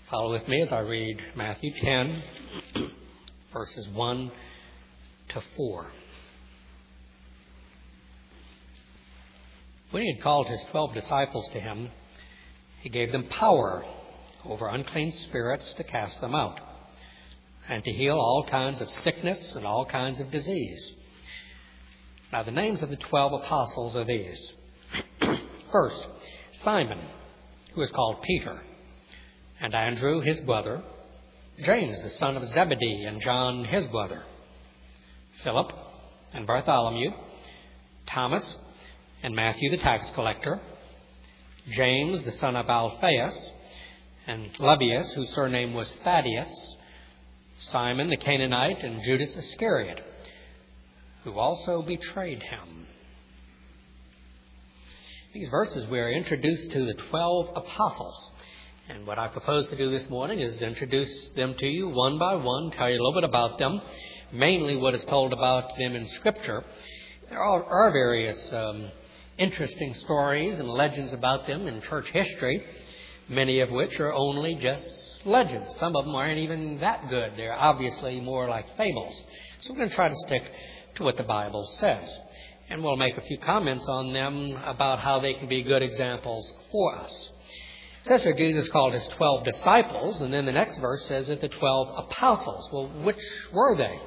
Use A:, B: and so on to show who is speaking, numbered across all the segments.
A: Follow with me as I read Matthew 10, verses 1 to 4. When he had called his 12 disciples to him, he gave them power over unclean spirits to cast them out, and to heal all kinds of sickness and all kinds of disease. Now the names of the 12 apostles are these. First, Simon, who is called Peter, and Andrew his brother, James the son of Zebedee, and John his brother, Philip and Bartholomew, Thomas and Matthew the tax collector, James the son of Alphaeus, and Lebbaeus, whose surname was Thaddeus, Simon the Canaanite, and Judas Iscariot, who also betrayed him. These verses we are introduced to the 12 apostles. And what I propose to do this morning is introduce them to you one by one, tell you a little bit about them, mainly what is told about them in Scripture. There are various interesting stories and legends about them in church history, many of which are only just legends. Some of them aren't even that good. They're obviously more like fables. So we're going to try to stick to what the Bible says. And we'll make a few comments on them about how they can be good examples for us. It says here Jesus called his 12 disciples, and then the next verse says that the 12 apostles. Well, which were they?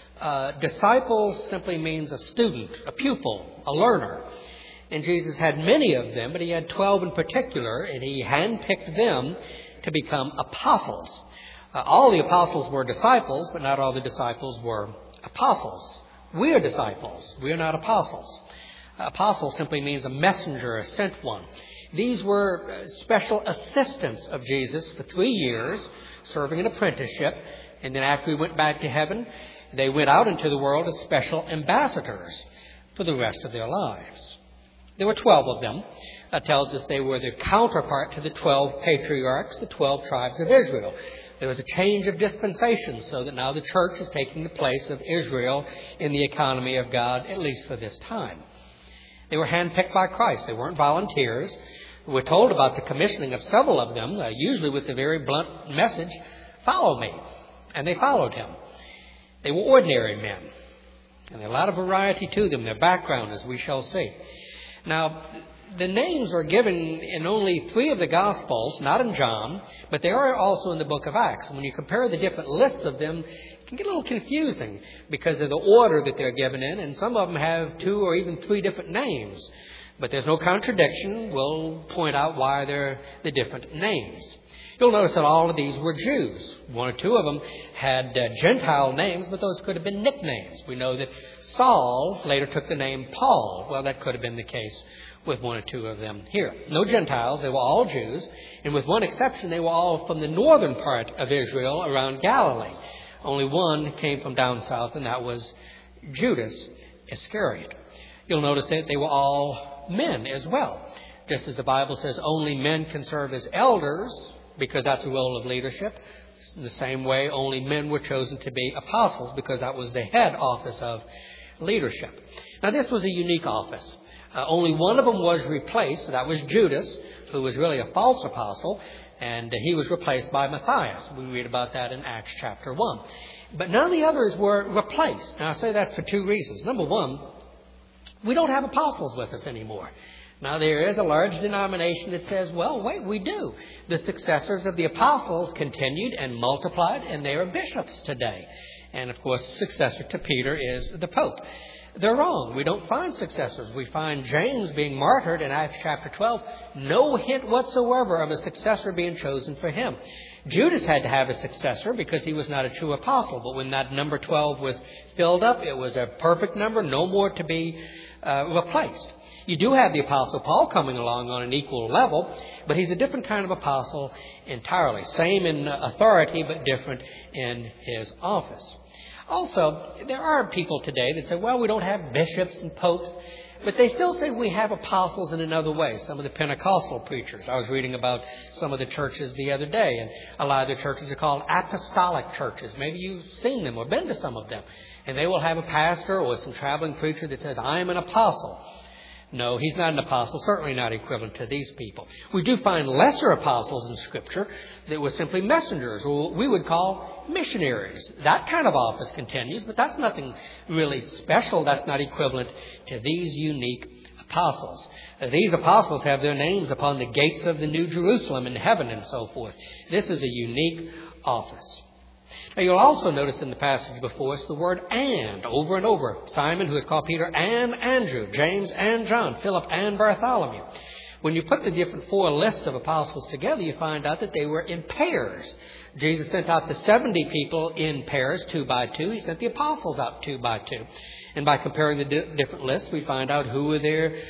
A: Disciples simply means a student, a pupil, a learner. And Jesus had many of them, but he had 12 in particular, and he handpicked them to become apostles. All the apostles were disciples, but not all the disciples were apostles. We are disciples. We are not apostles. Apostle simply means a messenger, a sent one. These were special assistants of Jesus for 3 years, serving an apprenticeship. And then after he went back to heaven, they went out into the world as special ambassadors for the rest of their lives. There were 12 of them. That tells us they were the counterpart to the 12 patriarchs, the 12 tribes of Israel. There was a change of dispensation so that now the church is taking the place of Israel in the economy of God, at least for this time. They were handpicked by Christ. They weren't volunteers. We're told about the commissioning of several of them, usually with the very blunt message, "Follow me." And they followed him. They were ordinary men. And there are a lot of variety to them, their background, as we shall see. Now, the names are given in only 3 of the Gospels, not in John, but they are also in the book of Acts. When you compare the different lists of them, it can get a little confusing because of the order that they're given in, and some of them have 2 or even 3 different names. But there's no contradiction. We'll point out why they're the different names. You'll notice that all of these were Jews. 1 or 2 of them had Gentile names, but those could have been nicknames. We know that Saul later took the name Paul. Well, that could have been the case with 1 or 2 of them here. No Gentiles. They were all Jews. And with one exception, they were all from the northern part of Israel around Galilee. Only one came from down south, and that was Judas Iscariot. You'll notice that they were all men as well. Just as the Bible says only men can serve as elders because that's a role of leadership. In the same way, only men were chosen to be apostles because that was the head office of leadership. Now, this was a unique office. Only one of them was replaced. That was Judas, who was really a false apostle, and he was replaced by Matthias. We read about that in Acts chapter 1. But none of the others were replaced. Now, I say that for 2 reasons. Number one, we don't have apostles with us anymore. Now, there is a large denomination that says, well, wait, we do. The successors of the apostles continued and multiplied, and they are bishops today. And, of course, the successor to Peter is the Pope. They're wrong. We don't find successors. We find James being martyred in Acts chapter 12. No hint whatsoever of a successor being chosen for him. Judas had to have a successor because he was not a true apostle. But when that number 12 was filled up, it was a perfect number, no more to be replaced. You do have the Apostle Paul coming along on an equal level, but he's a different kind of apostle entirely. Same in authority, but different in his office. Also, there are people today that say, well, we don't have bishops and popes, but they still say we have apostles in another way. Some of the Pentecostal preachers. I was reading about some of the churches the other day, and a lot of the churches are called apostolic churches. Maybe you've seen them or been to some of them. And they will have a pastor or some traveling preacher that says, I am an apostle. No, he's not an apostle, certainly not equivalent to these people. We do find lesser apostles in Scripture that were simply messengers, or we would call missionaries. That kind of office continues, but that's nothing really special. That's not equivalent to these unique apostles. These apostles have their names upon the gates of the New Jerusalem in heaven and so forth. This is a unique office. Now, you'll also notice in the passage before us the word and over and over. Simon, who is called Peter, and Andrew, James and John, Philip and Bartholomew. When you put the different four lists of apostles together, you find out that they were in pairs. Jesus sent out the 70 people in pairs, 2 by 2. He sent the apostles out 2 by 2. And by comparing the different lists, we find out who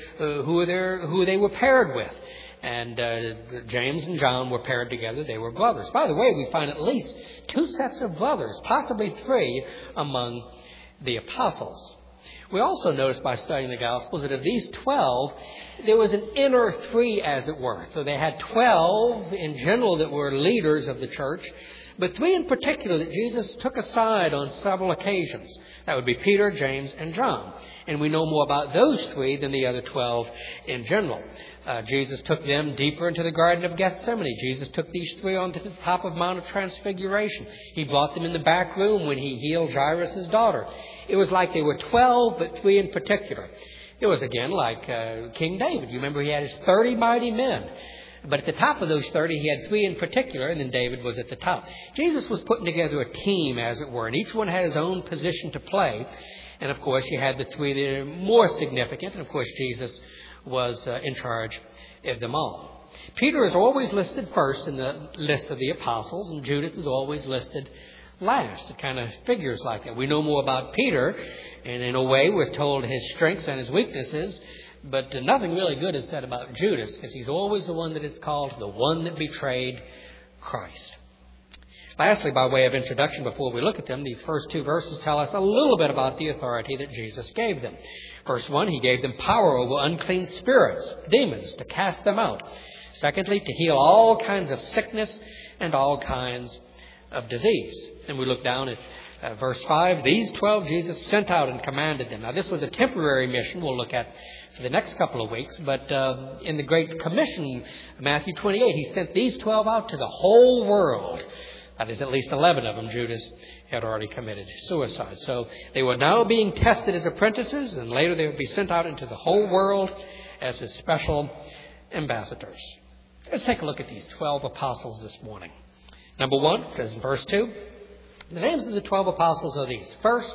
A: they were paired with. And James and John were paired together. They were brothers. By the way, we find at least 2 sets of brothers, possibly 3 among the apostles. We also notice by studying the Gospels that of these 12, there was an inner 3, as it were. So they had 12 in general that were leaders of the church, but 3 in particular that Jesus took aside on several occasions. That would be Peter, James, and John. And we know more about those 3 than the other 12 in general. Jesus took them deeper into the Garden of Gethsemane. Jesus took these 3 onto the top of Mount of Transfiguration. He brought them in the back room when he healed Jairus' daughter. It was like they were 12, but 3 in particular. It was, again, like King David. You remember he had his 30 mighty men. But at the top of those 30, he had 3 in particular, and then David was at the top. Jesus was putting together a team, as it were, and each one had his own position to play. And, of course, you had the 3 that are more significant, and, of course, Jesus was in charge of them all. Peter is always listed first in the list of the apostles, and Judas is always listed last. It kind of figures like that. We know more about Peter, and in a way we're told his strengths and his weaknesses, but nothing really good is said about Judas, because he's always the one that is called the one that betrayed Christ. Lastly, by way of introduction, before we look at them, these first 2 verses tell us a little bit about the authority that Jesus gave them. Verse 1, he gave them power over unclean spirits, demons, to cast them out. Secondly, to heal all kinds of sickness and all kinds of disease. And we look down at verse 5. These 12 Jesus sent out and commanded them. Now, this was a temporary mission we'll look at for the next couple of weeks. But in the Great Commission, Matthew 28, he sent these 12 out to the whole world. That is, at least 11 of them, Judas had already committed suicide. So they were now being tested as apprentices, and later they would be sent out into the whole world as his special ambassadors. Let's take a look at these 12 apostles this morning. Number 1, it says in verse 2, the names of the 12 apostles are these. First,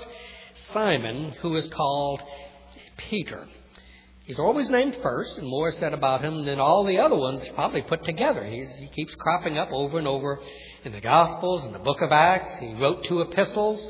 A: Simon, who is called Peter. He's always named first, and more is said about him than all the other ones probably put together. He keeps cropping up over and over in the Gospels, in the book of Acts. He wrote 2 epistles.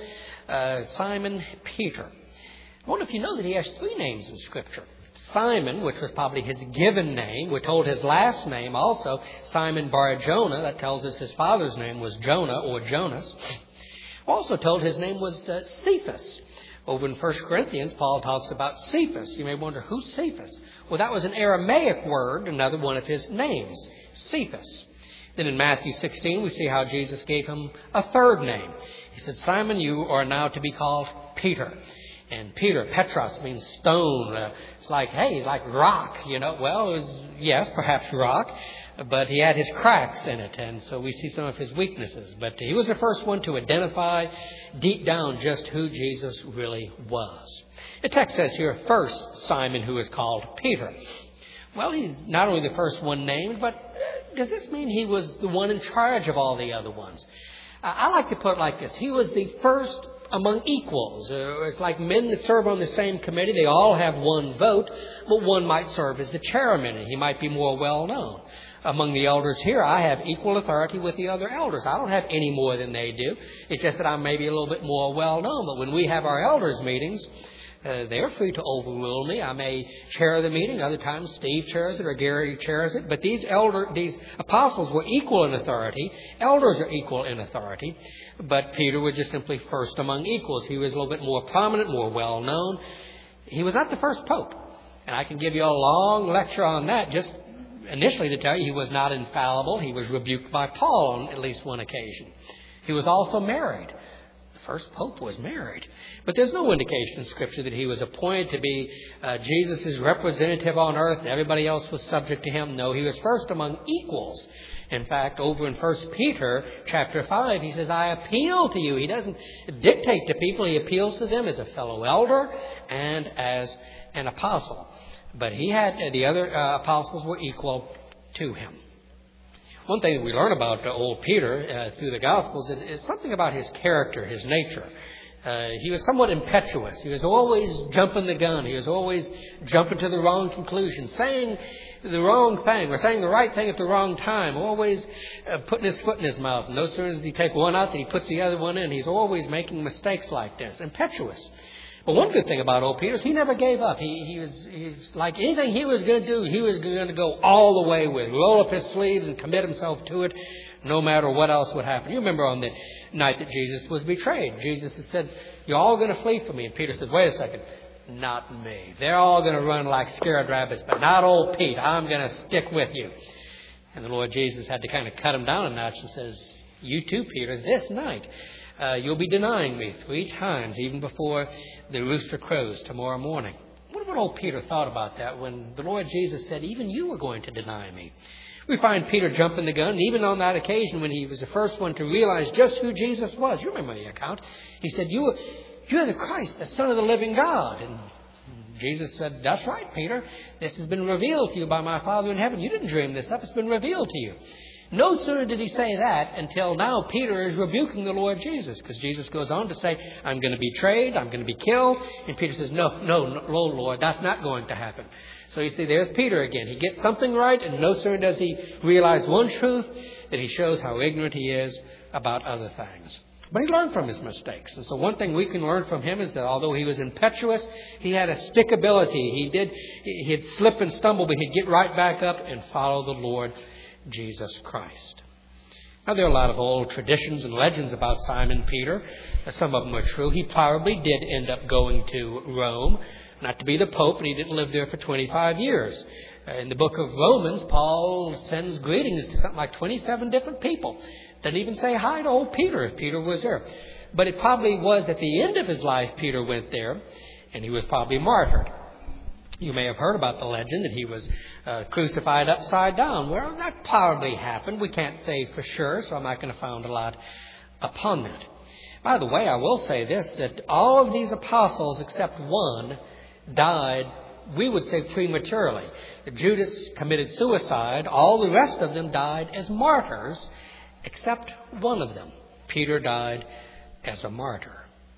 A: Simon Peter. I wonder if you know that he has 3 names in Scripture. Simon, which was probably his given name. We're told his last name also, Simon Bar-Jonah. That tells us his father's name was Jonah or Jonas. Also told his name was Cephas. Over in 1 Corinthians, Paul talks about Cephas. You may wonder, who's Cephas? Well, that was an Aramaic word, another one of his names, Cephas. Then in Matthew 16, we see how Jesus gave him a 3rd name. He said, Simon, you are now to be called Peter. And Peter, Petros, means stone. It's like, hey, like rock, you know. Well, it was, yes, perhaps rock, but he had his cracks in it, and so we see some of his weaknesses. But he was the first one to identify deep down just who Jesus really was. The text says here, first Simon, who is called Peter. Well, he's not only the first one named, but does this mean he was the one in charge of all the other ones? I like to put it like this. He was the first among equals. It's like men that serve on the same committee. They all have one vote, but one might serve as the chairman, and he might be more well known. Among the elders here, I have equal authority with the other elders. I don't have any more than they do. It's just that I'm maybe a little bit more well known. But when we have our elders meetings, they're free to overrule me. I may chair the meeting. Other times Steve chairs it or Gary chairs it. But these apostles were equal in authority. Elders are equal in authority. But Peter was just simply first among equals. He was a little bit more prominent, more well known. He was not the first pope. And I can give you a long lecture on that, just initially to tell you he was not infallible. He was rebuked by Paul on at least one occasion. He was also married. first pope was married. But there's no indication in Scripture that he was appointed to be Jesus' representative on earth and everybody else was subject to him. No, he was first among equals. In fact, over in 1 Peter chapter 5, he says, I appeal to you. He doesn't dictate to people. He appeals to them as a fellow elder and as an apostle. But he had the other apostles were equal to him. One thing that we learn about old Peter through the Gospels is something about his character, his nature. He was somewhat impetuous. He was always jumping the gun. He was always jumping to the wrong conclusion, saying the wrong thing or saying the right thing at the wrong time, always putting his foot in his mouth. And no sooner does he take one out than he puts the other one in. He's always making mistakes like this, impetuous. But one good thing about old Peter is he never gave up. He was like anything he was going to do, he was going to go all the way with. Roll up his sleeves and commit himself to it, no matter what else would happen. You remember on the night that Jesus was betrayed, Jesus had said, you're all going to flee from me. And Peter said, wait a second, not me. They're all going to run like scared rabbits, but not old Pete. I'm going to stick with you. And the Lord Jesus had to kind of cut him down a notch and says, you too, Peter, this night you'll be denying me 3 times, even before the rooster crows tomorrow morning. I wonder what old Peter thought about that when the Lord Jesus said, even you are going to deny me. We find Peter jumping the gun, even on that occasion when he was the first one to realize just who Jesus was. You remember the account. He said, you're the Christ, the Son of the living God. And Jesus said, that's right, Peter. This has been revealed to you by my Father in heaven. You didn't dream this up. It's been revealed to you. No sooner did he say that until now Peter is rebuking the Lord Jesus, because Jesus goes on to say, I'm going to be betrayed, I'm going to be killed. And Peter says, no, Lord, that's not going to happen. So you see, there's Peter again. He gets something right, and no sooner does he realize one truth, that he shows how ignorant he is about other things. But he learned from his mistakes. And so one thing we can learn from him is that although he was impetuous, he had a stickability. He'd slip and stumble, but he'd get right back up and follow the Lord Jesus Christ. Now, there are a lot of old traditions and legends about Simon Peter. Some of them are true. He probably did end up going to Rome, not to be the Pope, and he didn't live there for 25 years. In the book of Romans, Paul sends greetings to something like 27 different people. Doesn't even say hi to old Peter if Peter was there. But it probably was at the end of his life Peter went there, and he was probably martyred. You may have heard about the legend that he was crucified upside down. Well, that probably happened. We can't say for sure, so I'm not going to found a lot upon that. By the way, I will say this, that all of these apostles except one died, we would say, prematurely. Judas committed suicide. All the rest of them died as martyrs, except one of them. Peter died as a martyr.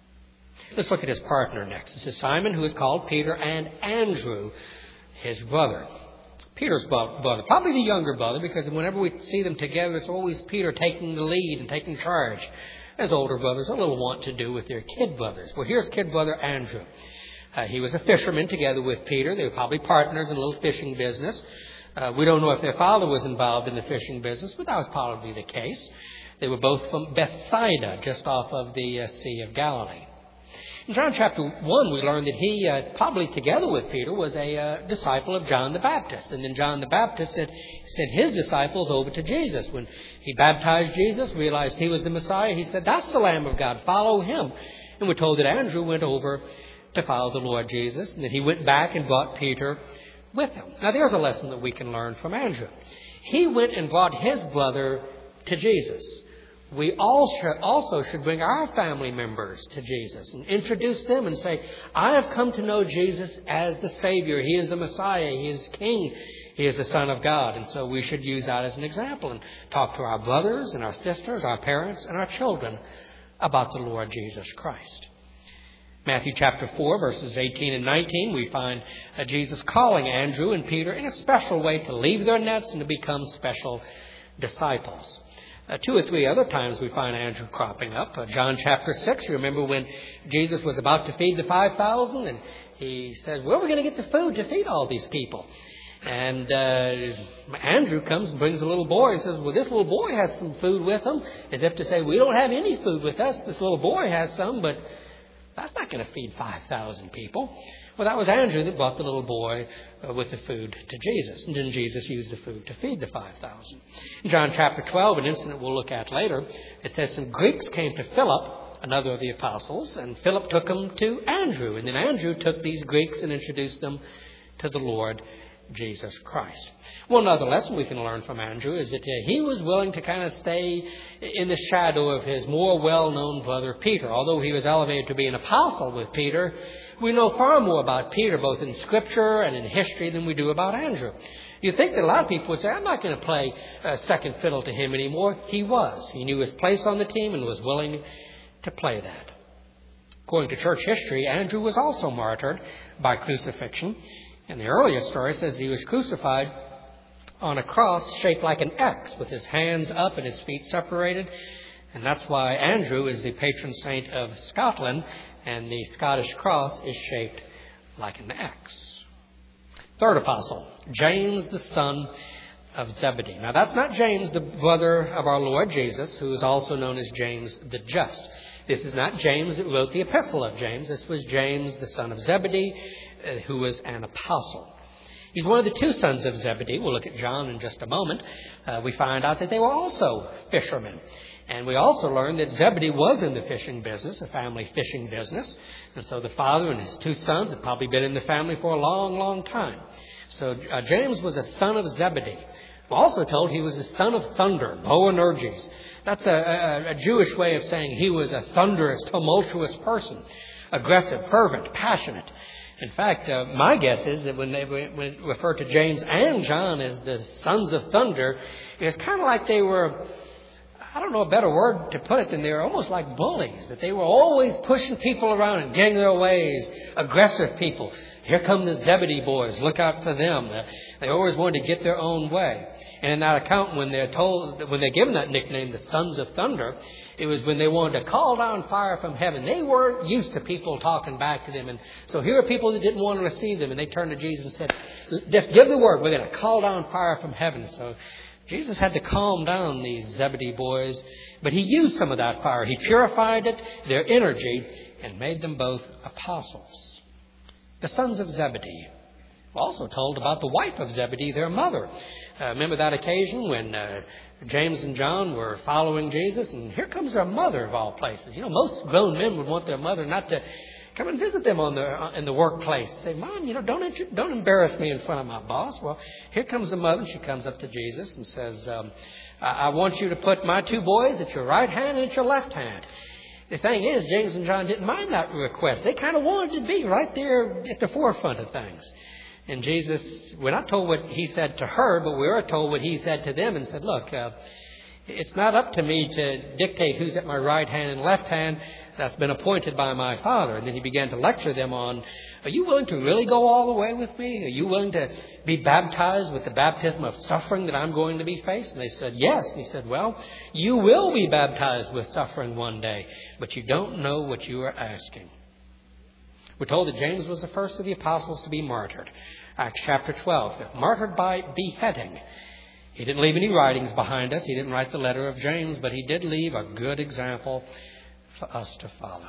A: Let's look at his partner next. This is Simon, who is called Peter, and Andrew, his brother. Peter's brother, probably the younger brother, because whenever we see them together, it's always Peter taking the lead and taking charge, as older brothers a little want to do with their kid brothers. Well, here's kid brother Andrew. He was a fisherman together with Peter. They were probably partners in a little fishing business. We don't know if their father was involved in the fishing business, but that was probably the case. They were both from Bethsaida, just off of the Sea of Galilee. In John chapter 1, we learn that he, probably together with Peter, was a disciple of John the Baptist. And then John the Baptist sent his disciples over to Jesus. When he baptized Jesus, realized he was the Messiah, he said, that's the Lamb of God, follow him. And we're told that Andrew went over to follow the Lord Jesus, and that he went back and brought Peter with him. Now, there's a lesson that we can learn from Andrew. He went and brought his brother to Jesus. We also should bring our family members to Jesus and introduce them and say, I have come to know Jesus as the Savior. He is the Messiah. He is King. He is the Son of God. And so we should use that as an example and talk to our brothers and our sisters, our parents and our children about the Lord Jesus Christ. Matthew chapter 4, verses 18 and 19, we find Jesus calling Andrew and Peter in a special way to leave their nets and to become special disciples. 2 or 3 other times we find Andrew cropping up. John chapter 6, you remember when Jesus was about to feed the 5,000 and he said, where are we going to get the food to feed all these people? And Andrew comes and brings a little boy and says, well, this little boy has some food with him, as if to say, we don't have any food with us. This little boy has some, but that's not going to feed 5,000 people. Well, that was Andrew that brought the little boy with the food to Jesus. And then Jesus used the food to feed the 5,000. In John chapter 12, an incident we'll look at later, it says some Greeks came to Philip another of the apostles, and Philip took them to Andrew. And then Andrew took these Greeks and introduced them to the Lord Jesus Christ. One other lesson we can learn from Andrew is that he was willing to kind of stay in the shadow of his more well-known brother Peter. Although he was elevated to be an apostle with Peter, we know far more about Peter, both in Scripture and in history, than we do about Andrew. You'd think that a lot of people would say, I'm not going to play second fiddle to him anymore. He was. He knew his place on the team and was willing to play that. According to church history, Andrew was also martyred by crucifixion. And the earlier story says he was crucified on a cross shaped like an X with his hands up and his feet separated. And that's why Andrew is the patron saint of Scotland, and the Scottish cross is shaped like an X. Third apostle, James, the son of Zebedee. Now, that's not James, the brother of our Lord Jesus, who is also known as James the Just. This is not James that wrote the epistle of James. This was James, the son of Zebedee, who was an apostle. He's one of the two sons of Zebedee. We'll look at John in just a moment. We find out that they were also fishermen. And we also learn that Zebedee was in the fishing business, a family fishing business. And so the father and his two sons had probably been in the family for a long, long time. So James was a son of Zebedee. We're also told he was a son of thunder, Boanerges. That's a Jewish way of saying he was a thunderous, tumultuous person, aggressive, fervent, passionate. In fact, my guess is that when they refer to James and John as the sons of thunder, it's kind of like they were, I don't know a better word to put it than they were almost like bullies, that they were always pushing people around and getting their ways, aggressive people. Here come the Zebedee boys. Look out for them. They always wanted to get their own way. And in that account, when they're given that nickname, the Sons of Thunder, it was when they wanted to call down fire from heaven. They weren't used to people talking back to them. And so here are people that didn't want to receive them. And they turned to Jesus and said, just give the word. We're going to call down fire from heaven. So Jesus had to calm down these Zebedee boys. But he used some of that fire. He purified it, their energy, and made them both apostles. The sons of Zebedee. We're also told about the wife of Zebedee, their mother. Remember that occasion when James and John were following Jesus, and here comes their mother of all places. You know, most grown men would want their mother not to come and visit them in the workplace. Say, Mom, don't embarrass me in front of my boss. Well, here comes the mother. She comes up to Jesus and says, I want you to put my two boys at your right hand and at your left hand. The thing is, James and John didn't mind that request. They kind of wanted to be right there at the forefront of things. And Jesus, we're not told what he said to her, but we are told what he said to them and said, look, it's not up to me to dictate who's at my right hand and left hand. That's been appointed by my Father. And then he began to lecture them on, are you willing to really go all the way with me? Are you willing to be baptized with the baptism of suffering that I'm going to be faced? And they said, yes. And he said, well, you will be baptized with suffering one day, but you don't know what you are asking. We're told that James was the first of the apostles to be martyred. Acts chapter 12, martyred by beheading. He didn't leave any writings behind us. He didn't write the letter of James, but he did leave a good example for us to follow.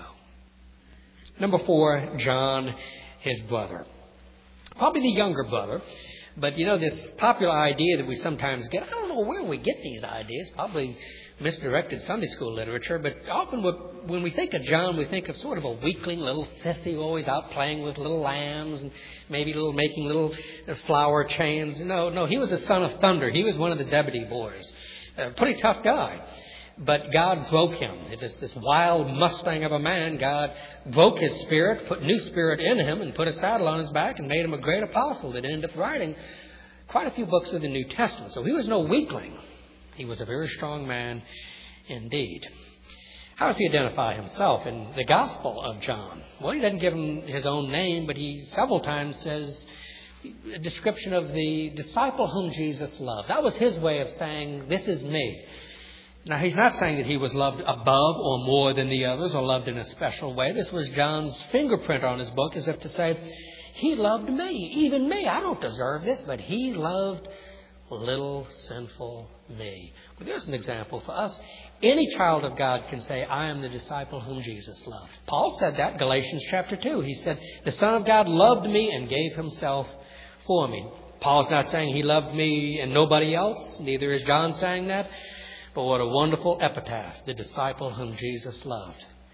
A: Number 4, John, his brother. Probably the younger brother. But, you know, this popular idea that we sometimes get, I don't know where we get these ideas, probably misdirected Sunday school literature, but often when we think of John, we think of sort of a weakling little sissy always out playing with little lambs and maybe making little flower chains. No, he was a son of thunder. He was one of the Zebedee boys. A pretty tough guy. But God broke him. It is this wild Mustang of a man. God broke his spirit, put new spirit in him, and put a saddle on his back and made him a great apostle that ended up writing quite a few books of the New Testament. So he was no weakling. He was a very strong man indeed. How does he identify himself in the Gospel of John? Well, he doesn't give him his own name, but he several times says a description of the disciple whom Jesus loved. That was his way of saying, this is me. Now, he's not saying that he was loved above or more than the others or loved in a special way. This was John's fingerprint on his book, as if to say, he loved me, even me. I don't deserve this, but he loved little sinful me. Well, there's an example for us. Any child of God can say, I am the disciple whom Jesus loved. Paul said that, Galatians chapter 2. He said, the Son of God loved me and gave himself for me. Paul's not saying he loved me and nobody else. Neither is John saying that. But what a wonderful epitaph, the disciple whom Jesus loved.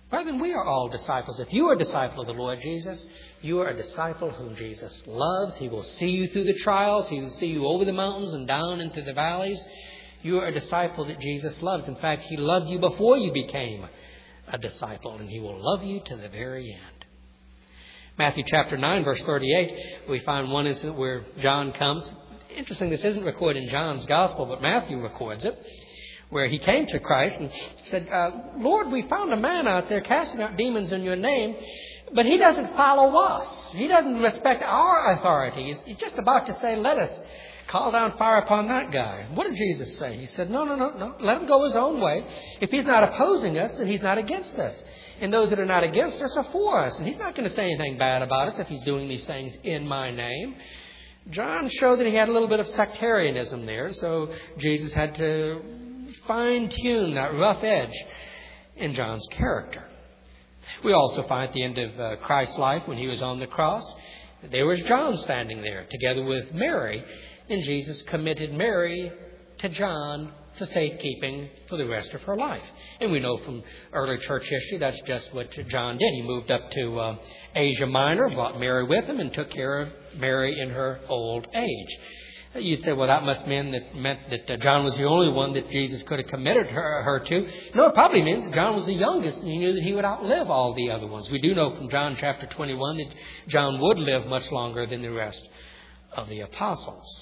A: Brethren, we are all disciples. If you are a disciple of the Lord Jesus, you are a disciple whom Jesus loves. He will see you through the trials. He will see you over the mountains and down into the valleys. You are a disciple that Jesus loves. In fact, He loved you before you became a disciple, and He will love you to the very end. Matthew chapter 9, verse 38, we find one incident where John comes. Interesting, this isn't recorded in John's Gospel, but Matthew records it, where he came to Christ and said, Lord, we found a man out there casting out demons in your name, but he doesn't follow us. He doesn't respect our authority. He's just about to say, let us call down fire upon that guy. What did Jesus say? He said, no. Let him go his own way. If he's not opposing us, then he's not against us. And those that are not against us are for us. And he's not going to say anything bad about us if he's doing these things in my name. John showed that he had a little bit of sectarianism there, so Jesus had to fine-tune that rough edge in John's character. We also find at the end of Christ's life, when He was on the cross, there was John standing there together with Mary, and Jesus committed Mary to John for safekeeping for the rest of her life. And we know from early church history that's just what John did. He moved up to Asia Minor, brought Mary with him, and took care of Mary in her old age. You'd say, well, that must mean meant that John was the only one that Jesus could have committed her to. No, it probably meant that John was the youngest, and he knew that he would outlive all the other ones. We do know from John chapter 21 that John would live much longer than the rest of the apostles.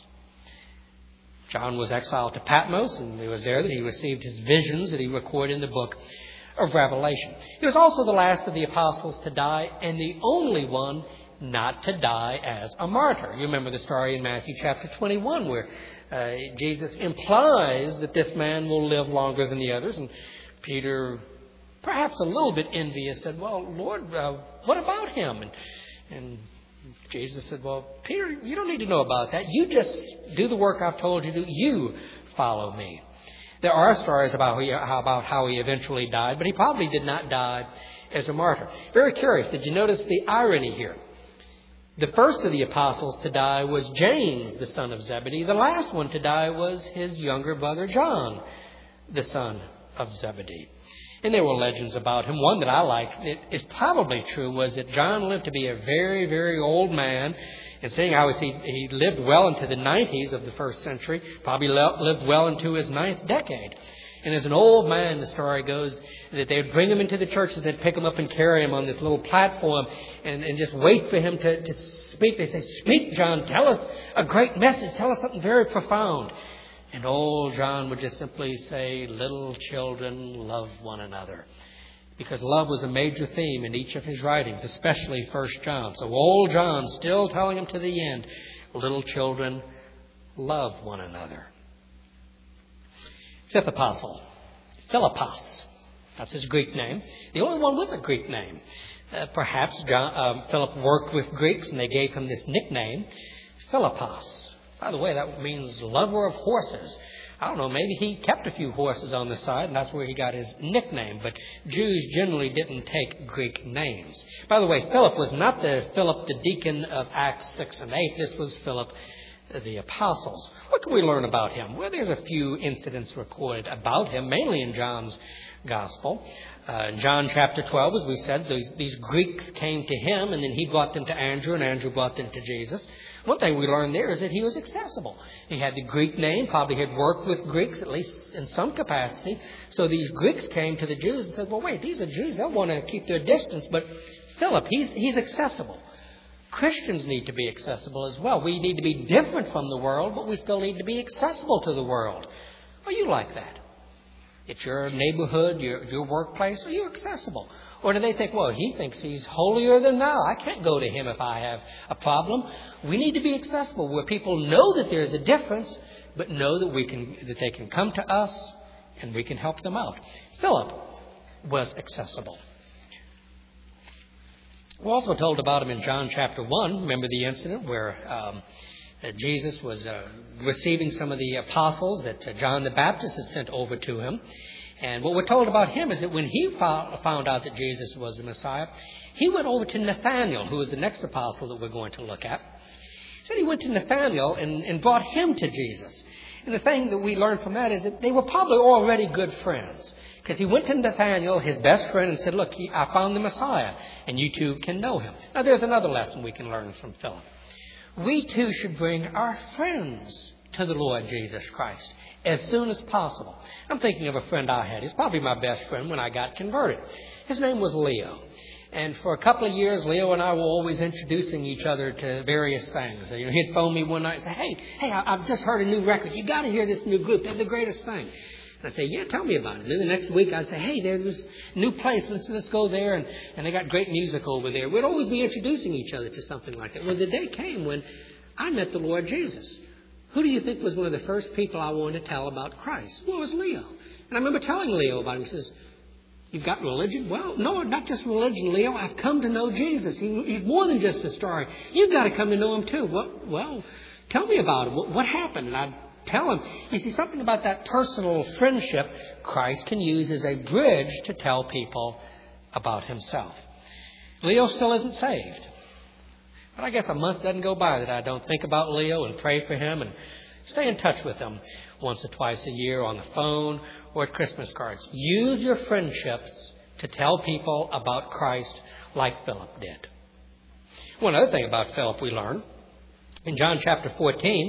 A: John was exiled to Patmos, and it was there that he received his visions that he recorded in the book of Revelation. He was also the last of the apostles to die, and the only one not to die as a martyr. You remember the story in Matthew chapter 21 where Jesus implies that this man will live longer than the others. And Peter, perhaps a little bit envious, said, well, Lord, what about him? And Jesus said, well, Peter, you don't need to know about that. You just do the work I've told you to do. You follow me. There are stories about how he eventually died, but he probably did not die as a martyr. Very curious. Did you notice the irony here? The first of the apostles to die was James, the son of Zebedee. The last one to die was his younger brother John, the son of Zebedee. And there were legends about him. One that I like, it is probably true, was that John lived to be a very, very old man. And seeing how he lived well into the 90s of the first century, probably lived well into his 9th decade. And as an old man, the story goes that they would bring him into the churches, they'd pick him up and carry him on this little platform and just wait for him to speak. They say, speak, John, tell us a great message, tell us something very profound. And old John would just simply say, little children, love one another. Because love was a major theme in each of his writings, especially 1 John. So old John still telling him to the end, little children, love one another. Fifth apostle, Philippos. That's his Greek name. The only one with a Greek name. Perhaps Philip worked with Greeks and they gave him this nickname, Philippos. By the way, that means lover of horses. I don't know, maybe he kept a few horses on the side, and that's where he got his nickname. But Jews generally didn't take Greek names. By the way, Philip was not the Philip the deacon of Acts 6 and 8. This was Philip the apostles. What can we learn about him? Well, there's a few incidents recorded about him, mainly in John's Gospel. In John chapter 12, as we said, these Greeks came to him, and then he brought them to Andrew, and Andrew brought them to Jesus. One thing we learned there is that he was accessible. He had the Greek name, probably had worked with Greeks, at least in some capacity. So these Greeks came to the Jews and said, well, wait, these are Jews. They'll want to keep their distance. But Philip, he's accessible. Christians need to be accessible as well. We need to be different from the world, but we still need to be accessible to the world. Are you like that? At your neighborhood, your workplace, are you accessible? Or do they think, well, he thinks he's holier than thou. I can't go to him if I have a problem. We need to be accessible where people know that there's a difference, but know that they can come to us and we can help them out. Philip was accessible. We're also told about him in John chapter 1. Remember the incident where Jesus was receiving some of the apostles that John the Baptist had sent over to him. And what we're told about him is that when he found out that Jesus was the Messiah, he went over to Nathanael, who is the next apostle that we're going to look at. So he went to Nathanael and brought him to Jesus. And the thing that we learned from that is that they were probably already good friends. Because he went to Nathanael, his best friend, and said, look, I found the Messiah, and you too can know him. Now, there's another lesson we can learn from Philip. We too should bring our friends to the Lord Jesus Christ as soon as possible. I'm thinking of a friend I had. He's probably my best friend when I got converted. His name was Leo. And for a couple of years, Leo and I were always introducing each other to various things. He'd phone me one night and say, hey, I've just heard a new record. You got to hear this new group. They're the greatest thing. And I'd say, yeah, tell me about it. And then the next week I'd say, hey, there's this new place. Let's go there. And they got great music over there. We'd always be introducing each other to something like that. Well, the day came when I met the Lord Jesus. Who do you think was one of the first people I wanted to tell about Christ? Well, it was Leo. And I remember telling Leo about it. He says, you've got religion? Well, no, not just religion, Leo. I've come to know Jesus. He's more than just a story. You've got to come to know him too. Well, tell me about it. What happened? And I'd tell him. You see, something about that personal friendship Christ can use as a bridge to tell people about himself. Leo still isn't saved. But I guess a month doesn't go by that I don't think about Leo and pray for him and stay in touch with him once or twice a year on the phone or at Christmas cards. Use your friendships to tell people about Christ like Philip did. One other thing about Philip we learn. In John chapter 14,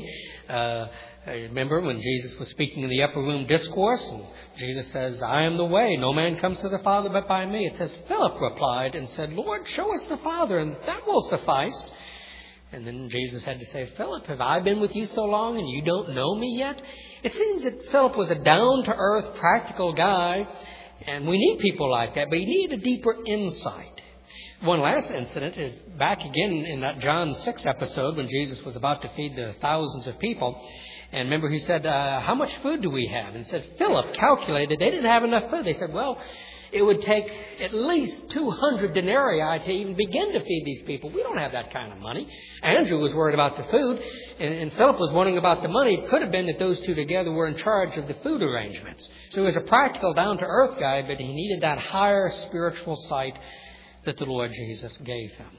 A: remember when Jesus was speaking in the upper room discourse, and Jesus says, I am the way. No man comes to the Father but by me. It says, Philip replied and said, Lord, show us the Father, and that will suffice. And then Jesus had to say, Philip, have I been with you so long and you don't know me yet? It seems that Philip was a down-to-earth, practical guy, and we need people like that, but you need a deeper insight. One last incident is back again in that John 6 episode when Jesus was about to feed the thousands of people. And remember, he said, how much food do we have? And said, Philip calculated they didn't have enough food. They said, well, it would take at least 200 denarii to even begin to feed these people. We don't have that kind of money. Andrew was worried about the food, and Philip was wondering about the money. It could have been that those two together were in charge of the food arrangements. So he was a practical, down-to-earth guy, but he needed that higher spiritual sight that the Lord Jesus gave him.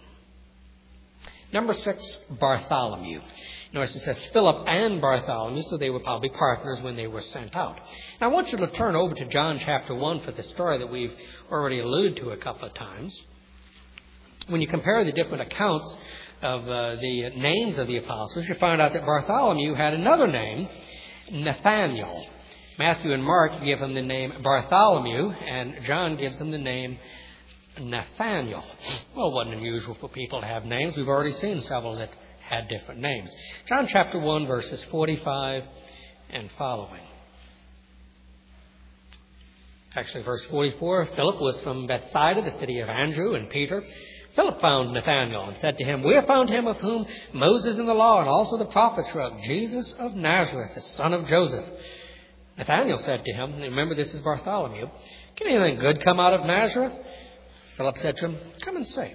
A: Number 6, Bartholomew. Notice it says Philip and Bartholomew, so they were probably partners when they were sent out. Now I want you to turn over to John chapter 1 for the story that we've already alluded to a couple of times. When you compare the different accounts of the names of the apostles, you find out that Bartholomew had another name, Nathanael. Matthew and Mark give him the name Bartholomew, and John gives him the name Nathanael. Well, it wasn't unusual for people to have names. We've already seen several that had different names. John chapter 1, verses 45 and following. Actually, verse 44, Philip was from Bethsaida, the city of Andrew and Peter. Philip found Nathanael and said to him, we have found him of whom Moses in the law and also the prophets wrote, Jesus of Nazareth, the son of Joseph. Nathanael said to him, and remember this is Bartholomew, can anything good come out of Nazareth? Philip said to him, come and see.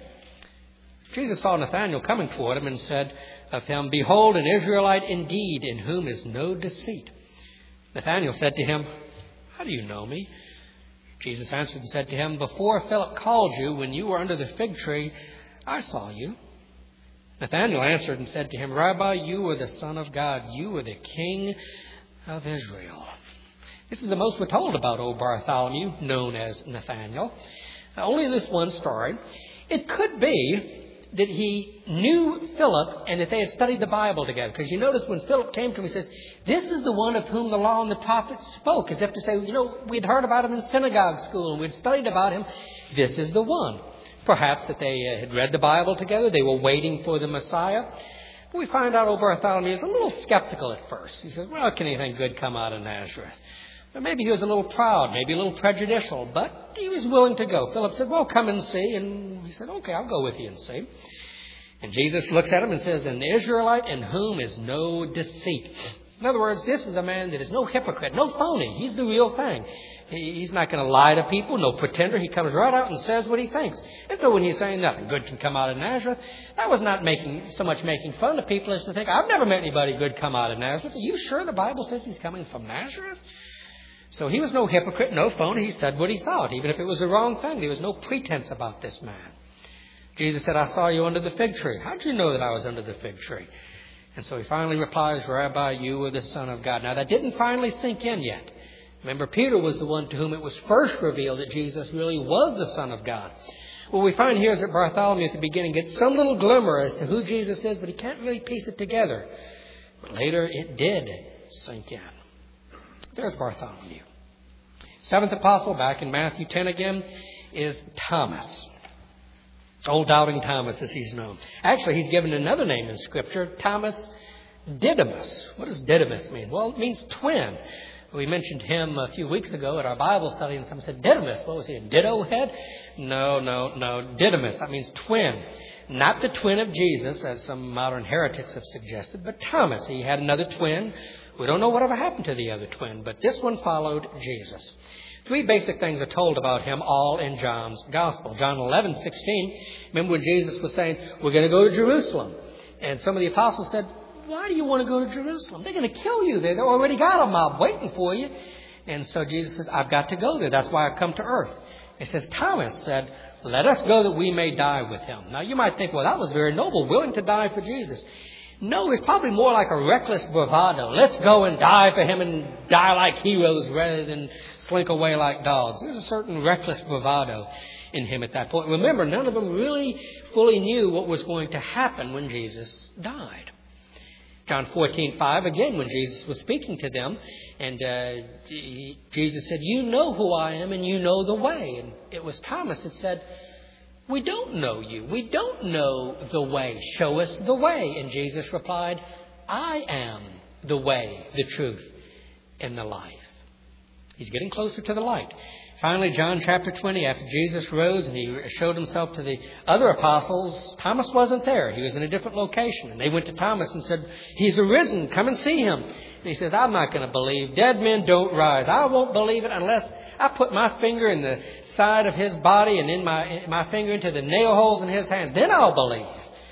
A: Jesus saw Nathanael coming toward him and said of him, behold, an Israelite indeed, in whom is no deceit. Nathanael said to him, how do you know me? Jesus answered and said to him, before Philip called you, when you were under the fig tree, I saw you. Nathanael answered and said to him, Rabbi, you are the Son of God. You are the King of Israel. This is the most we're told about old Bartholomew, known as Nathanael. Only in this one story. It could be that he knew Philip and that they had studied the Bible together. Because you notice when Philip came to him, he says, this is the one of whom the law and the prophets spoke. As if to say, we'd heard about him in synagogue school and we'd studied about him. This is the one. Perhaps that they had read the Bible together. They were waiting for the Messiah. But we find out old Bartholomew is a little skeptical at first. He says, well, can anything good come out of Nazareth? But maybe he was a little proud, maybe a little prejudicial, but he was willing to go. Philip said, well, come and see. And he said, okay, I'll go with you and see. And Jesus looks at him and says, an Israelite in whom is no deceit. In other words, this is a man that is no hypocrite, no phony. He's the real thing. He's not going to lie to people, no pretender. He comes right out and says what he thinks. And so when he's saying nothing good can come out of Nazareth, that was not so much making fun of people as to think, I've never met anybody good come out of Nazareth. Are you sure the Bible says he's coming from Nazareth? So he was no hypocrite, no phony. He said what he thought, even if it was the wrong thing. There was no pretense about this man. Jesus said, I saw you under the fig tree. How did you know that I was under the fig tree? And so he finally replies, Rabbi, you are the Son of God. Now that didn't finally sink in yet. Remember, Peter was the one to whom it was first revealed that Jesus really was the Son of God. What we find here is that Bartholomew at the beginning gets some little glimmer as to who Jesus is, but he can't really piece it together. But later it did sink in. There's Bartholomew. Seventh apostle, back in Matthew 10 again, is Thomas. Old Doubting Thomas, as he's known. Actually, he's given another name in Scripture, Thomas Didymus. What does Didymus mean? Well, it means twin. We mentioned him a few weeks ago at our Bible study, and someone said, Didymus, what was he, a ditto head? No. Didymus, that means twin. Not the twin of Jesus, as some modern heretics have suggested, but Thomas. He had another twin. We don't know whatever happened to the other twin, but this one followed Jesus. Three basic things are told about him, all in John's Gospel. John 11:16, remember when Jesus was saying, we're going to go to Jerusalem. And some of the apostles said, why do you want to go to Jerusalem? They're going to kill you there. They already got a mob waiting for you. And so Jesus says, I've got to go there. That's why I've come to earth. It says, Thomas said, let us go that we may die with him. Now you might think, well, that was very noble, willing to die for Jesus. No, it's probably more like a reckless bravado. Let's go and die for him and die like heroes rather than slink away like dogs. There's a certain reckless bravado in him at that point. Remember, none of them really fully knew what was going to happen when Jesus died. John 14:5, again, when Jesus was speaking to them, and Jesus said, you know who I am and you know the way. And it was Thomas that said, we don't know you. We don't know the way. Show us the way. And Jesus replied, I am the way, the truth, and the life. He's getting closer to the light. Finally, John chapter 20, after Jesus rose and he showed himself to the other apostles, Thomas wasn't there. He was in a different location. And they went to Thomas and said, he's arisen. Come and see him. And he says, I'm not going to believe. Dead men don't rise. I won't believe it unless I put my finger in the side of his body and in my finger into the nail holes in his hands. Then I'll believe.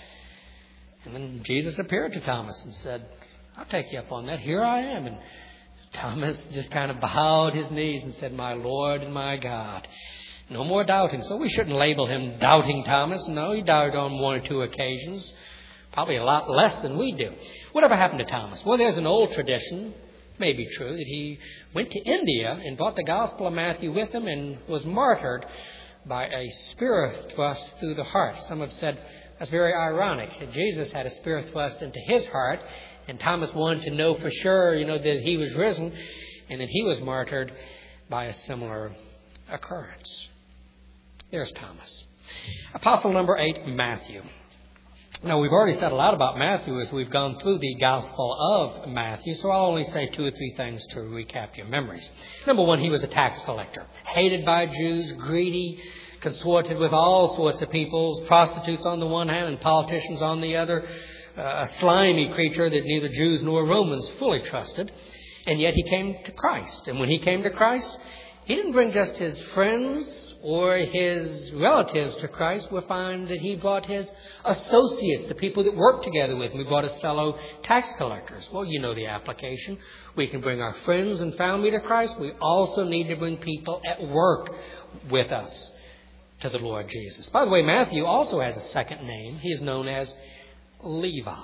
A: And then Jesus appeared to Thomas and said, I'll take you up on that. Here I am. And Thomas just kind of bowed his knees and said, my Lord and my God. No more doubting. So we shouldn't label him Doubting Thomas. No, he doubted on one or two occasions. Probably a lot less than we do. Whatever happened to Thomas? Well, there's an old tradition, may be true, that he went to India and brought the Gospel of Matthew with him and was martyred by a spear thrust through the heart. Some have said that's very ironic. That Jesus had a spear thrust into his heart, and Thomas wanted to know for sure, that he was risen, and that he was martyred by a similar occurrence. There's Thomas. Apostle number 8, Matthew. Now, we've already said a lot about Matthew as we've gone through the Gospel of Matthew, so I'll only say 2 or 3 things to recap your memories. Number one, he was a tax collector, hated by Jews, greedy, consorted with all sorts of people, prostitutes on the one hand and politicians on the other, a slimy creature that neither Jews nor Romans fully trusted. And yet he came to Christ. And when he came to Christ, he didn't bring just his friends or his relatives to Christ. We'll find that he brought his associates, the people that worked together with him. He brought his fellow tax collectors. Well, you know the application. We can bring our friends and family to Christ. We also need to bring people at work with us to the Lord Jesus. By the way, Matthew also has a second name. He is known as Levi.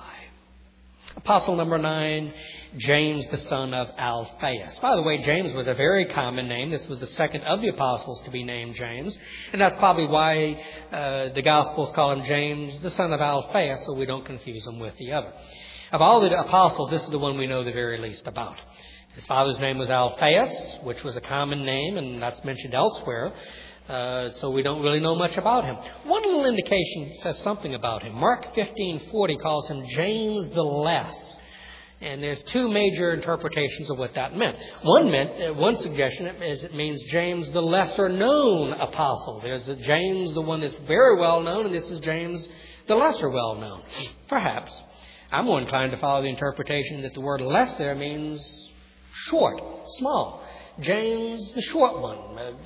A: Apostle number 9, James, the son of Alphaeus. By the way, James was a very common name. This was the second of the apostles to be named James. And that's probably why the Gospels call him James, the son of Alphaeus, so we don't confuse him with the other. Of all the apostles, this is the one we know the very least about. His father's name was Alphaeus, which was a common name, and that's mentioned elsewhere. So we don't really know much about him. One little indication says something about him. Mark 15:40 calls him James the Less. And there's 2 major interpretations of what that meant. One suggestion is it means James the lesser known apostle. There's a James, the one that's very well known, and this is James the lesser well known. Perhaps. I'm more inclined to follow the interpretation that the word less there means short, small. James the short one.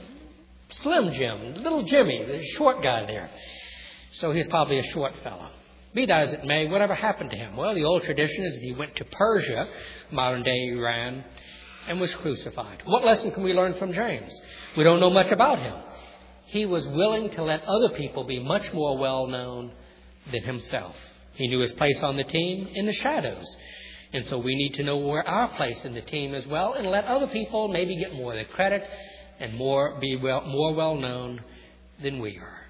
A: Slim Jim, little Jimmy, the short guy there. So he's probably a short fellow. Be that as it may, whatever happened to him? Well, the old tradition is that he went to Persia, modern-day Iran, and was crucified. What lesson can we learn from James? We don't know much about him. He was willing to let other people be much more well-known than himself. He knew his place on the team in the shadows. And so we need to know where our place in the team as well, and let other people maybe get more of the credit and more well known than we are.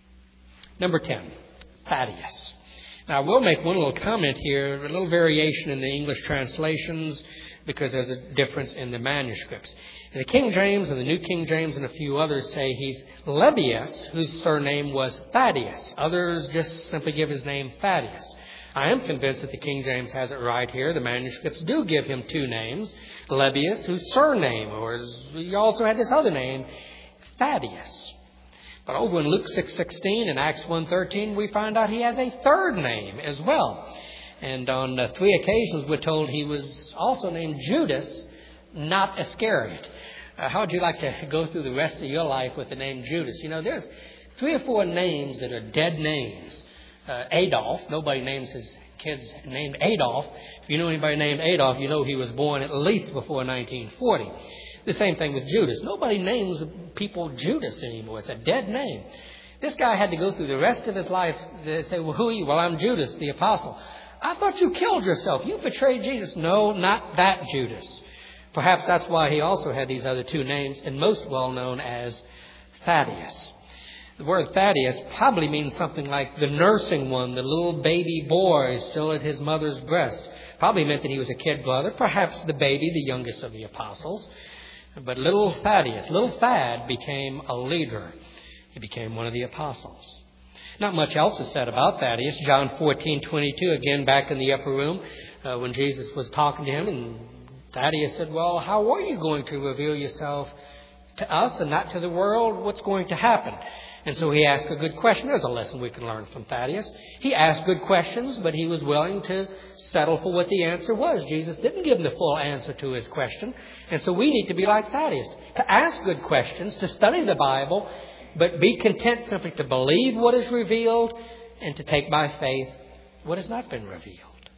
A: Number 10, Thaddeus. Now, I will make one little comment here, a little variation in the English translations, because there's a difference in the manuscripts. In the King James and the New King James and a few others say he's Lebbeus, whose surname was Thaddeus. Others just simply give his name Thaddeus. I am convinced that the King James has it right here. The manuscripts do give him two names, Lebbeus, whose surname, or he also had this other name, Thaddeus. But over in Luke 6:16 and Acts 1:13, we find out he has a third name as well. And on 3 occasions, we're told he was also named Judas, not Iscariot. How would you like to go through the rest of your life with the name Judas? You know, there's 3 or 4 names that are dead names. Adolf, nobody names his kids named Adolf. If you know anybody named Adolf, you know he was born at least before 1940. The same thing with Judas. Nobody names people Judas anymore. It's a dead name. This guy had to go through the rest of his life. They say, well, who are you? Well, I'm Judas, the apostle. I thought you killed yourself. You betrayed Jesus. No, not that Judas. Perhaps that's why he also had these other 2 names, and most well known as Thaddeus. The word Thaddeus probably means something like the nursing one, the little baby boy still at his mother's breast. Probably meant that he was a kid brother, perhaps the baby, the youngest of the apostles. But little Thaddeus, little Thad, became a leader. He became one of the apostles. Not much else is said about Thaddeus. John 14:22, again back in the upper room, when Jesus was talking to him, and Thaddeus said, well, how are you going to reveal yourself to us and not to the world? What's going to happen? And so he asked a good question. There's a lesson we can learn from Thaddeus. He asked good questions, but he was willing to settle for what the answer was. Jesus didn't give him the full answer to his question. And so we need to be like Thaddeus, to ask good questions, to study the Bible, but be content simply to believe what is revealed and to take by faith what has not been revealed.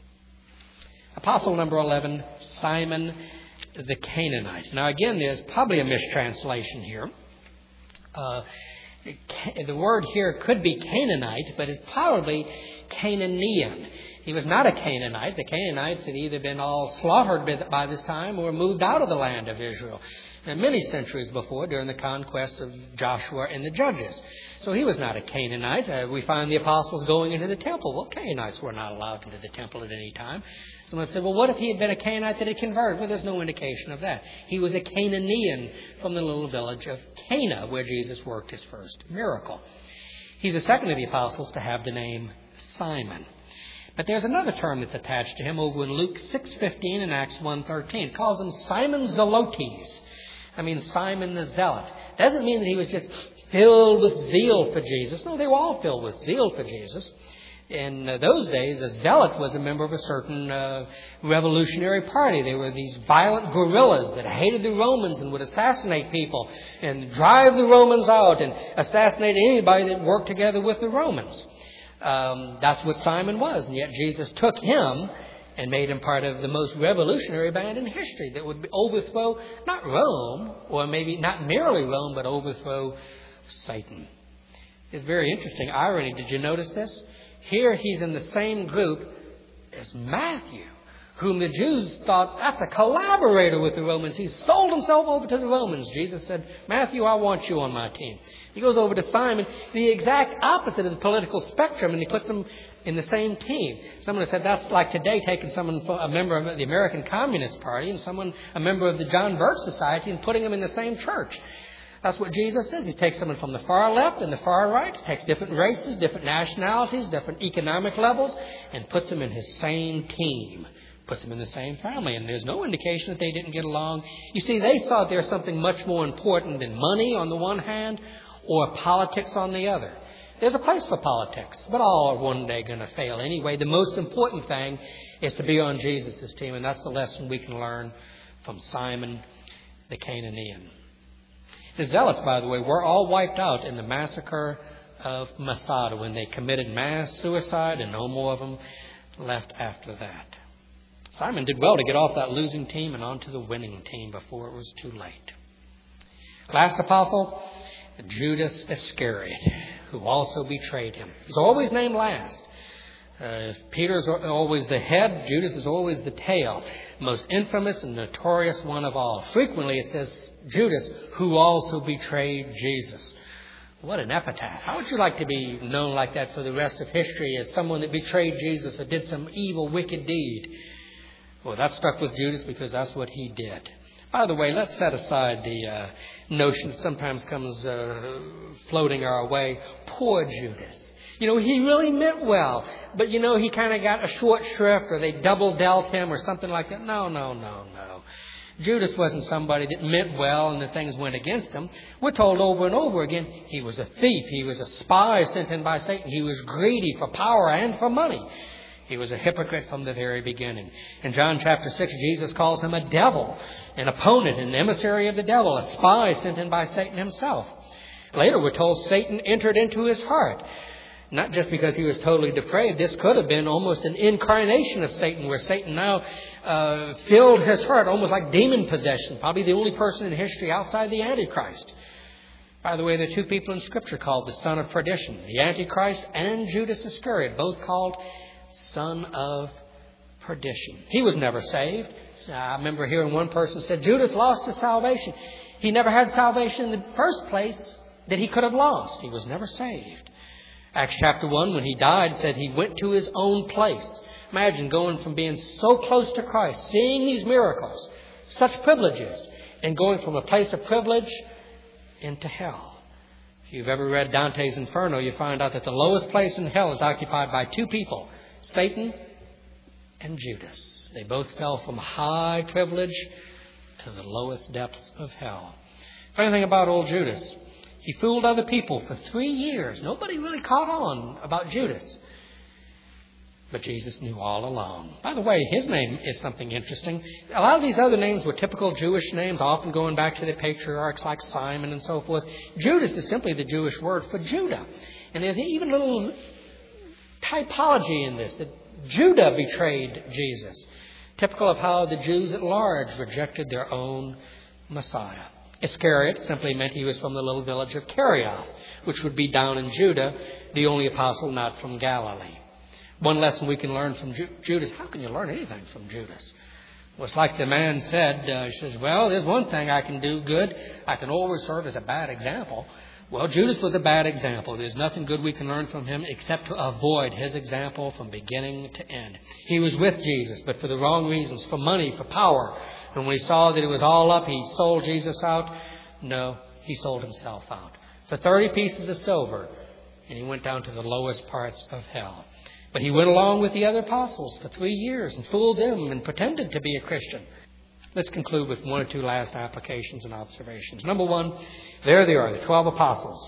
A: Apostle number 11, Simon the Canaanite. Now again, there's probably a mistranslation here. The word here could be Canaanite, but it's probably Canaanean. He was not a Canaanite. The Canaanites had either been all slaughtered by this time or moved out of the land of Israel many centuries before, during the conquest of Joshua and the Judges. So he was not a Canaanite. We find the apostles going into the temple. Well, Canaanites were not allowed into the temple at any time. Someone said, well, what if he had been a Canaanite that had converted? Well, there's no indication of that. He was a Canaanean from the little village of Cana, where Jesus worked his first miracle. He's the second of the apostles to have the name Simon. But there's another term that's attached to him over in Luke 6:15 and Acts 1:13. It calls him Simon Zelotes. I mean, Simon the Zealot. Doesn't mean that he was just filled with zeal for Jesus. No, they were all filled with zeal for Jesus. In those days, a zealot was a member of a certain revolutionary party. They were these violent guerrillas that hated the Romans and would assassinate people and drive the Romans out and assassinate anybody that worked together with the Romans. That's what Simon was. And yet Jesus took him and made him part of the most revolutionary band in history that would overthrow not Rome, or maybe not merely Rome, but overthrow Satan. It's very interesting irony. Did you notice this? Here he's in the same group as Matthew, whom the Jews thought, that's a collaborator with the Romans. He sold himself over to the Romans. Jesus said, Matthew, I want you on my team. He goes over to Simon, the exact opposite of the political spectrum, and he puts him in the same team. Someone said that's like today taking someone, a member of the American Communist Party, and someone, a member of the John Birch Society, and putting them in the same church. That's what Jesus says. He takes someone from the far left and the far right, takes different races, different nationalities, different economic levels, and puts them in his same team, puts them in the same family. And there's no indication that they didn't get along. You see, they saw there's something much more important than money on the one hand or politics on the other. There's a place for politics, but all are one day going to fail anyway. The most important thing is to be on Jesus' team, and that's the lesson we can learn from Simon the Canaanean. The Zealots, by the way, were all wiped out in the massacre of Masada when they committed mass suicide, and no more of them left after that. Simon did well to get off that losing team and onto the winning team before it was too late. Last apostle, Judas Iscariot, who also betrayed him. He's always named last. Peter's always the head. Judas is always the tail. Most infamous and notorious one of all. Frequently it says Judas, who also betrayed Jesus. What an epitaph. How would you like to be known like that for the rest of history, as someone that betrayed Jesus or did some evil, wicked deed? Well, that stuck with Judas because that's what he did. By the way, let's set aside the notion that sometimes comes floating our way. Poor Judas. He really meant well. But, he kind of got a short shrift, or they double dealt him or something like that. No. Judas wasn't somebody that meant well and the things went against him. We're told over and over again, he was a thief. He was a spy sent in by Satan. He was greedy for power and for money. He was a hypocrite from the very beginning. In John chapter 6, Jesus calls him a devil, an opponent, an emissary of the devil, a spy sent in by Satan himself. Later we're told Satan entered into his heart. Not just because he was totally depraved. This could have been almost an incarnation of Satan, where Satan now filled his heart, almost like demon possession. Probably the only person in history outside the Antichrist. By the way, there are two people in Scripture called the son of perdition. The Antichrist and Judas Iscariot, both called son of perdition. He was never saved. I remember hearing one person said, Judas lost his salvation. He never had salvation in the first place that he could have lost. He was never saved. Acts chapter 1, when he died, said he went to his own place. Imagine going from being so close to Christ, seeing these miracles, such privileges, and going from a place of privilege into hell. If you've ever read Dante's Inferno, you find out that the lowest place in hell is occupied by two people, Satan and Judas. They both fell from high privilege to the lowest depths of hell. Funny thing about old Judas, he fooled other people for 3 years. Nobody really caught on about Judas. But Jesus knew all along. By the way, his name is something interesting. A lot of these other names were typical Jewish names, often going back to the patriarchs like Simon and so forth. Judas is simply the Jewish word for Judah. And there's even a little typology in this, that Judah betrayed Jesus. Typical of how the Jews at large rejected their own Messiah. Iscariot simply meant he was from the little village of Kerioth, which would be down in Judah, the only apostle not from Galilee. One lesson we can learn from Judas. How can you learn anything from Judas? Well, it's like the man said, he says, well, there's one thing I can do good. I can always serve as a bad example. Well, Judas was a bad example. There's nothing good we can learn from him except to avoid his example from beginning to end. He was with Jesus, but for the wrong reasons, for money, for power. And when he saw that it was all up, he sold Jesus out. No, he sold himself out for 30 pieces of silver. And he went down to the lowest parts of hell. But he went along with the other apostles for 3 years and fooled them and pretended to be a Christian. Let's conclude with one or two last applications and observations. Number one, there they are, the 12 apostles.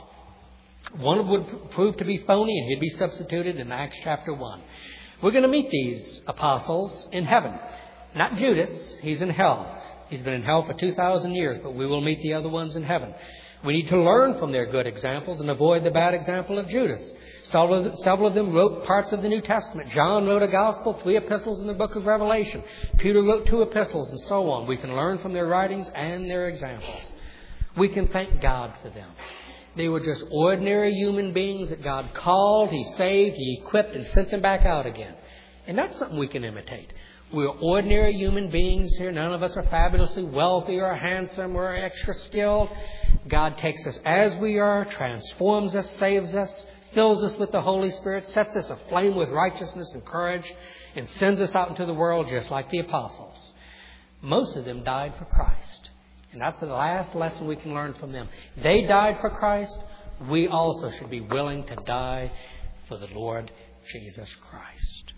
A: One would prove to be phony, and he'd be substituted in Acts chapter 1. We're going to meet these apostles in heaven. Not Judas, he's in hell. He's been in hell for 2,000 years, but we will meet the other ones in heaven. We need to learn from their good examples and avoid the bad example of Judas. Several of them wrote parts of the New Testament. John wrote a gospel, 3 epistles in the book of Revelation. Peter wrote 2 epistles, and so on. We can learn from their writings and their examples. We can thank God for them. They were just ordinary human beings that God called, He saved, He equipped, and sent them back out again. And that's something we can imitate. We're ordinary human beings here. None of us are fabulously wealthy or handsome or extra skilled. God takes us as we are, transforms us, saves us, fills us with the Holy Spirit, sets us aflame with righteousness and courage, and sends us out into the world just like the apostles. Most of them died for Christ. And that's the last lesson we can learn from them. They died for Christ. We also should be willing to die for the Lord Jesus Christ.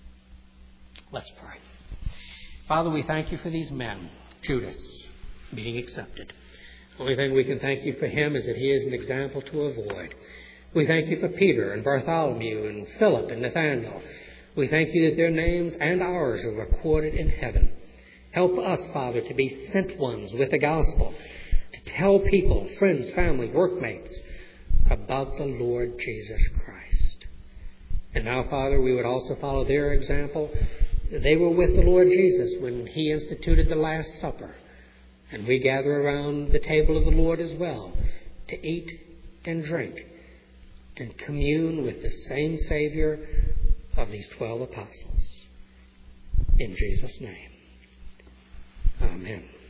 A: Let's pray. Father, we thank you for these men, Judas being accepted. The only thing we can thank you for him is that he is an example to avoid. We thank you for Peter and Bartholomew and Philip and Nathanael. We thank you that their names and ours are recorded in heaven. Help us, Father, to be sent ones with the gospel, to tell people, friends, family, workmates, about the Lord Jesus Christ. And now, Father, we would also follow their example. They were with the Lord Jesus when He instituted the Last Supper. And we gather around the table of the Lord as well to eat and drink and commune with the same Savior of these 12 apostles. In Jesus' name. Amen.